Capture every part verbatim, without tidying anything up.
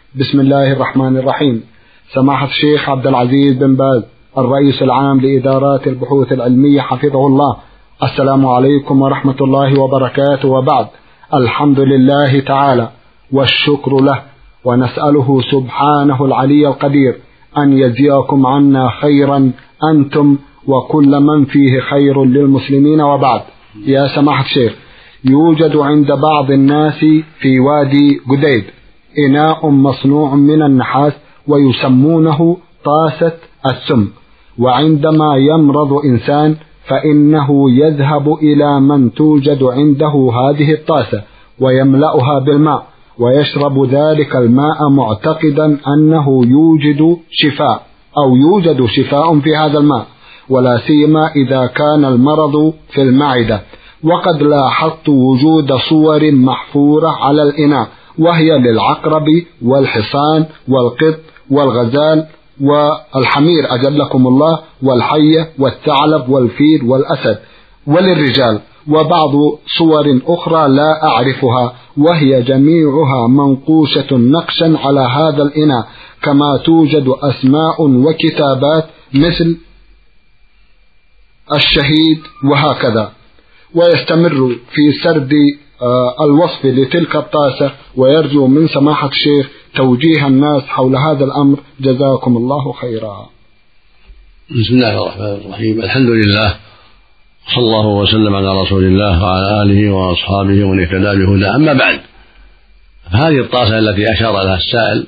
بسم الله الرحمن الرحيم. سماحة الشيخ عبد العزيز بن باز الرئيس العام لإدارات البحوث العلمية حفظه الله، السلام عليكم ورحمة الله وبركاته. وبعد، الحمد لله تعالى والشكر له، ونسأله سبحانه العلي القدير أن يجزيكم عنا خيرا أنتم وكل من فيه خير للمسلمين. وبعد، يا سماحة الشيخ، يوجد عند بعض الناس في وادي قديد إناء مصنوع من النحاس ويسمونه طاسة السم، وعندما يمرض إنسان فإنه يذهب إلى من توجد عنده هذه الطاسة ويملأها بالماء ويشرب ذلك الماء معتقدا أنه يوجد شفاء أو يوجد شفاء في هذا الماء، ولا سيما إذا كان المرض في المعدة. وقد لاحظت وجود صور محفورة على الإناء، وهي للعقرب والحصان والقط والغزال والحمير أجلكم الله والحية والثعلب والفيل والأسد وللرجال، وبعض صور أخرى لا أعرفها، وهي جميعها منقوشة نقشا على هذا الإناء، كما توجد أسماء وكتابات مثل الشهيد وهكذا. ويستمر في سرد الوصف لتلك الطاسة، ويرجو من سماحة الشيخ توجيه الناس حول هذا الأمر، جزاكم الله خيرا. بسم الله الرحمن الرحيم، الحمد لله، صلى الله وسلم على رسول الله وعلى آله وأصحابه ومن اهتدى بهداه. أما بعد، هذه الطاسة التي أشار لها السائل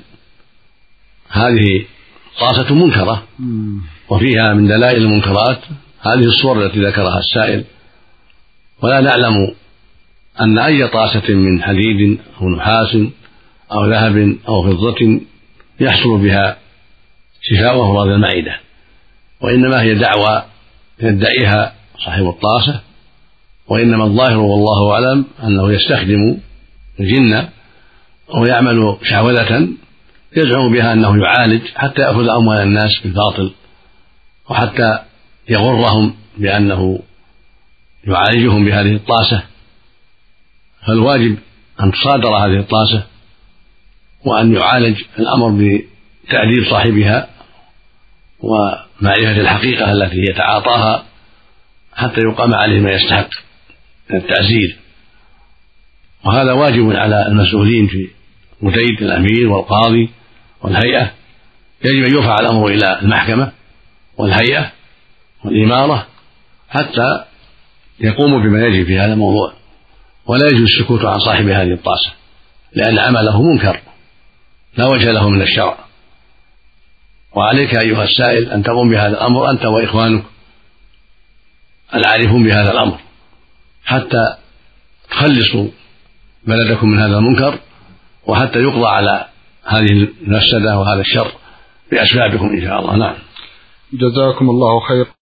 هذه طاسة منكرة، وفيها من دلائل المنكرات هذه الصور التي ذكرها السائل، ولا نعلم أن أي طاسة من حديد أو نحاس أو ذهب أو فضة يحصل بها شفاء أمراض المعدة، وإنما هي دعوى يدعيها صاحب الطاسة، وإنما الظاهر والله أعلم أنه يستخدم الجن أو يعمل شعوذة يزعم بها أنه يعالج حتى يأخذ أموال الناس بالباطل، وحتى يغرهم بأنه يعالجهم بهذه الطاسة. فالواجب أن تصادر هذه الطاسة وأن يعالج الأمر بتعديل صاحبها ومعرفة الحقيقة التي يتعاطاها حتى يقام عليه ما يستحق من التعزير. وهذا واجب على المسؤولين في قديد، الأمير والقاضي والهيئة، يجب أن يرفع الأمر إلى المحكمة والهيئة والإمارة حتى يقوموا بما يجب في هذا الموضوع، ولا يجوز السكوت عن صاحب هذه الطاسة، لأن عمله منكر لا وجه له من الشرع. وعليك أيها السائل أن تقوم بهذا الأمر أنت وإخوانك العارفون بهذا الأمر، حتى تخلصوا بلدكم من هذا المنكر، وحتى يقضى على هذه المفسدة وهذا الشر بأسبابكم إن شاء الله. نعم، جزاكم الله خير.